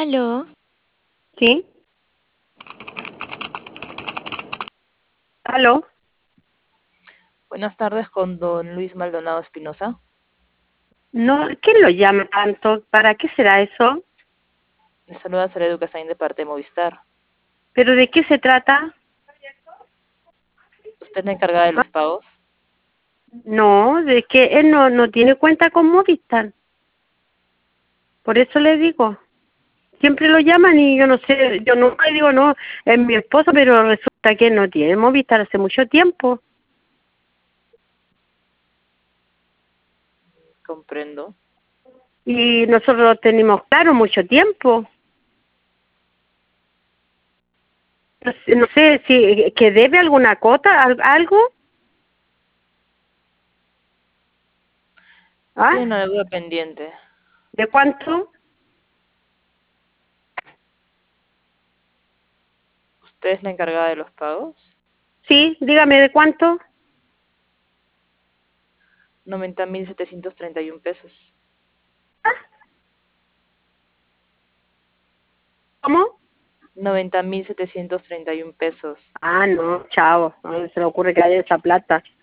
Aló, ¿Sí? ¿Aló? Buenas tardes con don Luis Maldonado Espinosa. No, ¿quién lo llama tanto? ¿Para qué será eso? Le saluda Sara Educación de parte de Movistar. ¿Pero de qué se trata? ¿Usted es la encargada de Ah, los pagos? no, de que él no tiene cuenta con Movistar. Por eso le digo. Siempre lo llaman y yo no sé, yo nunca digo no, es mi esposo, pero resulta que no tiene Movistar hace mucho tiempo. Comprendo. Y nosotros lo tenemos claro mucho tiempo. No sé si que debe alguna cuota, algo. ¿Ah? Tiene una deuda pendiente. ¿De cuánto? ¿Usted es la encargada de los pagos? Sí, dígame de cuánto. 90.731 pesos. ¿Cómo? 90.731 pesos. Ah, no, chao. ¿A dónde se le ocurre que haya esa plata?